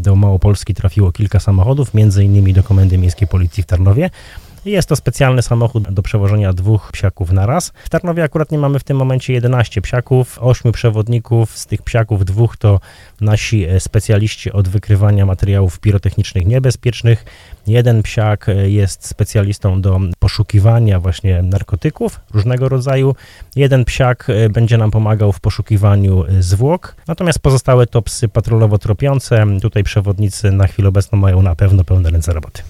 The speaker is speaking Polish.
do Małopolski trafiło kilka samochodów, między innymi do Komendy Miejskiej Policji w Tarnowie. Jest to specjalny samochód do przewożenia 2 psiaków na raz. W Tarnowie akurat nie mamy w tym momencie 11 psiaków, 8 przewodników, z tych psiaków 2 to nasi specjaliści od wykrywania materiałów pirotechnicznych niebezpiecznych. 1 psiak jest specjalistą do poszukiwania właśnie narkotyków różnego rodzaju. 1 psiak będzie nam pomagał w poszukiwaniu zwłok. Natomiast pozostałe to psy patrolowo tropiące. Tutaj przewodnicy na chwilę obecną mają na pewno pełne ręce roboty.